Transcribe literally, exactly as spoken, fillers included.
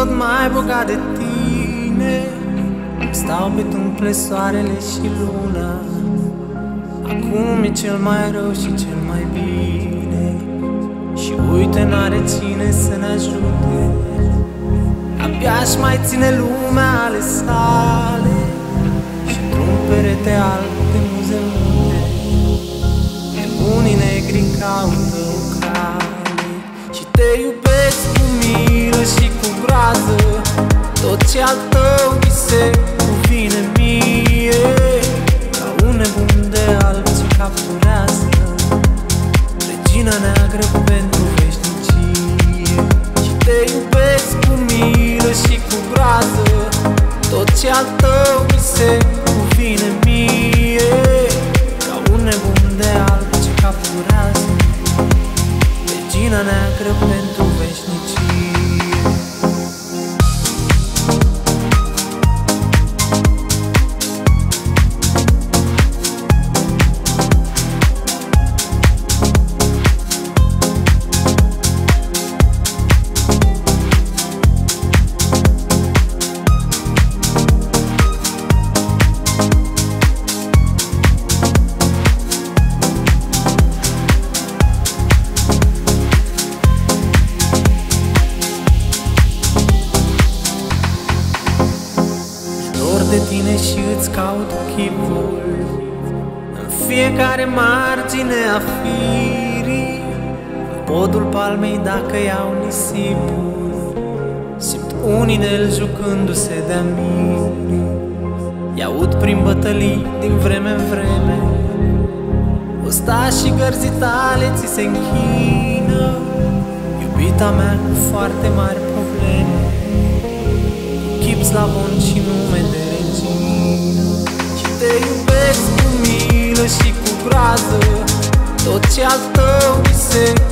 tot mai bogat de tine. Stau pe tâmple soarele și luna. Acum e cel mai rău și cel mai bine. Și uite, n-are cine să ne ajute. Abia-și mai ține lumea ale sale. Și într-un perete alb de muze multe, nebunii negri caută o cale. Și te iubesc cu milă și cu groază. Tot ce al tău mi se cuvine mie, ca un nebun de alb ce capturează regina neagră pentru veșnicie. Și te iubesc cu milă și cu groază. Tot ce al tău mi se cuvine mie, ca un nebun de alb ce capturează regina neagră pentru veșnicie. De tine și îți caut chipul în fiecare margine a firii. În podul palmei dacă iau nisipul, simt un inel jucându-se de-a mine. I-aud prin bătălii din vreme în vreme, ostașii gărzii tale ți se închină. Iubita mea cu foarte mari probleme, chip slavon și nume de regină. Și te iubesc cu milă și cu groază. Tot ce al tău mi se